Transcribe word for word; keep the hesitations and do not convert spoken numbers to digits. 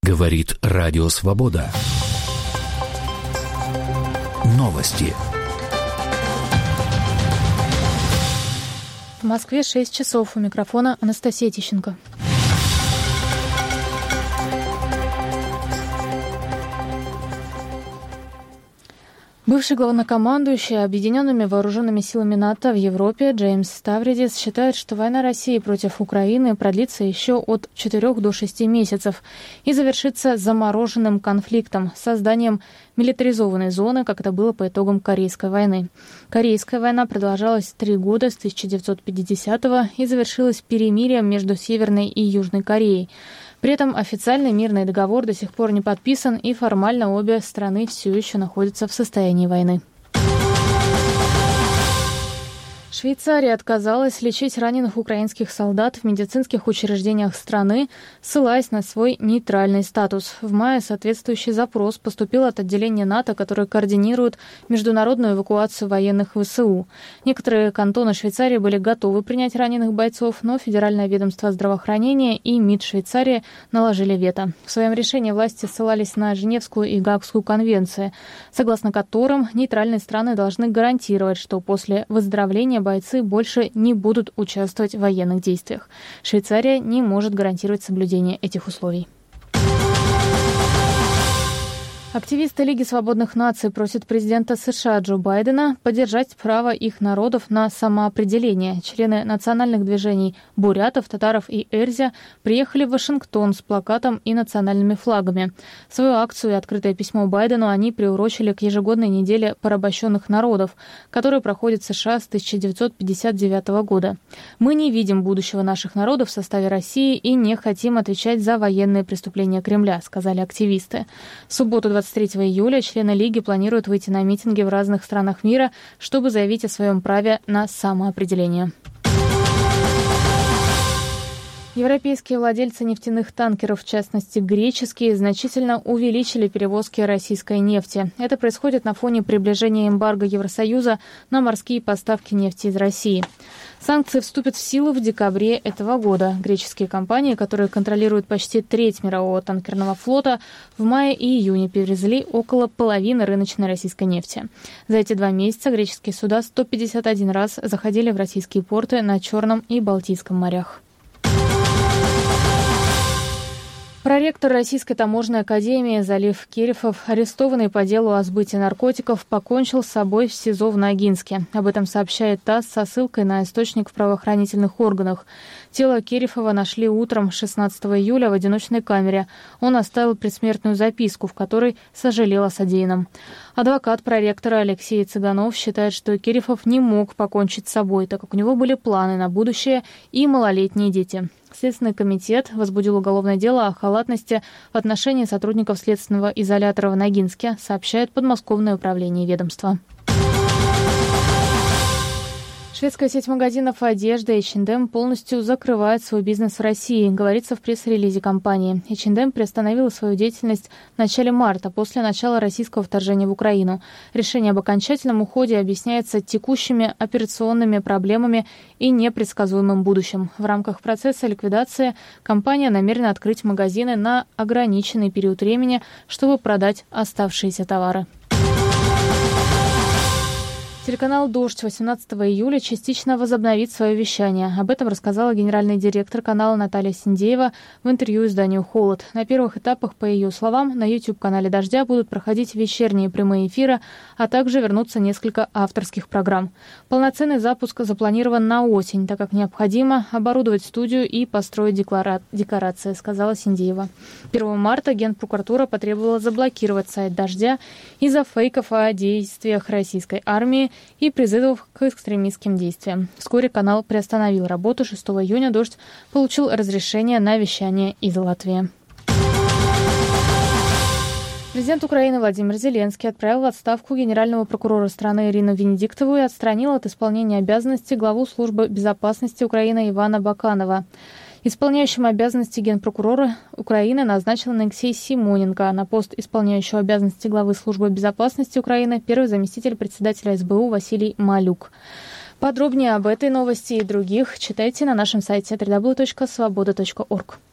Говорит Радио Свобода. Новости. В Москве шесть часов. У микрофона Анастасия Тищенко. Бывший главнокомандующий Объединенными вооруженными силами НАТО в Европе Джеймс Ставридис считает, что война России против Украины продлится еще от четырёх до шести месяцев и завершится замороженным конфликтом, созданием милитаризованной зоны, как это было по итогам Корейской войны. Корейская война продолжалась три года с тысяча девятьсот пятидесятого и завершилась перемирием между Северной и Южной Кореей. При этом официальный мирный договор до сих пор не подписан, и формально обе страны все еще находятся в состоянии войны. Швейцария отказалась лечить раненых украинских солдат в медицинских учреждениях страны, ссылаясь на свой нейтральный статус. В мае соответствующий запрос поступил от отделения НАТО, которое координирует международную эвакуацию военных ВСУ. Некоторые кантоны Швейцарии были готовы принять раненых бойцов, но Федеральное ведомство здравоохранения и МИД Швейцарии наложили вето. В своем решении власти ссылались на Женевскую и Гаагскую конвенции, согласно которым нейтральные страны должны гарантировать, что после выздоровления бойцы больше не будут участвовать в военных действиях. Швейцария не может гарантировать соблюдение этих условий. Активисты Лиги свободных наций просят президента США Джо Байдена поддержать право их народов на самоопределение. Члены национальных движений бурятов, татаров и эрзя приехали в Вашингтон с плакатом и национальными флагами. Свою акцию и открытое письмо Байдену они приурочили к ежегодной неделе порабощенных народов, которая проходит в США с тысяча девятьсот пятьдесят девятого года. «Мы не видим будущего наших народов в составе России и не хотим отвечать за военные преступления Кремля», сказали активисты. В субботу двадцать третьего июля члены Лиги планируют выйти на митинги в разных странах мира, чтобы заявить о своем праве на самоопределение. Европейские владельцы нефтяных танкеров, в частности греческие, значительно увеличили перевозки российской нефти. Это происходит на фоне приближения эмбарго Евросоюза на морские поставки нефти из России. Санкции вступят в силу в декабре этого года. Греческие компании, которые контролируют почти треть мирового танкерного флота, в мае и июне перевезли около половины рыночной российской нефти. За эти два месяца греческие суда сто пятьдесят один раз заходили в российские порты на Черном и Балтийском морях. Проректор Российской таможенной академии Залив Керифов, арестованный по делу о сбытии наркотиков, покончил с собой в СИЗО в Ногинске. Об этом сообщает ТАСС со ссылкой на источник в правоохранительных органах. Тело Керифова нашли утром шестнадцатого июля в одиночной камере. Он оставил предсмертную записку, в которой сожалел о содеянном. Адвокат проректора Алексей Цыганов считает, что Керифов не мог покончить с собой, так как у него были планы на будущее и малолетние дети. Следственный комитет возбудил уголовное дело о халатности в отношении сотрудников следственного изолятора в Ногинске, сообщает подмосковное управление ведомства. Шведская сеть магазинов одежды эйч энд эм полностью закрывает свой бизнес в России, говорится в пресс-релизе компании. эйч энд эм приостановила свою деятельность в начале марта, после начала российского вторжения в Украину. Решение об окончательном уходе объясняется текущими операционными проблемами и непредсказуемым будущим. В рамках процесса ликвидации компания намерена открыть магазины на ограниченный период времени, чтобы продать оставшиеся товары. Телеканал «Дождь» восемнадцатого июля частично возобновит свое вещание. Об этом рассказала генеральный директор канала Наталья Синдеева в интервью изданию «Холод». На первых этапах, по ее словам, на YouTube-канале «Дождя» будут проходить вечерние прямые эфиры, а также вернутся несколько авторских программ. Полноценный запуск запланирован на осень, так как необходимо оборудовать студию и построить деклара... декорации, сказала Синдеева. первого марта Генпрокуратура потребовала заблокировать сайт «Дождя» из-за фейков о действиях российской армии и призывов к экстремистским действиям. Вскоре канал приостановил работу. шестого июня «Дождь» получил разрешение на вещание из Латвии. Президент Украины Владимир Зеленский отправил в отставку генерального прокурора страны Ирину Венедиктову и отстранил от исполнения обязанностей главу службы безопасности Украины Ивана Баканова. Исполняющим обязанности генпрокурора Украины назначен Алексей Симоненко, а на пост исполняющего обязанности главы службы безопасности Украины первый заместитель председателя эс бэ у Василий Малюк. Подробнее об этой новости и других читайте на нашем сайте дабл ю дабл ю дабл ю точка свобода точка орг.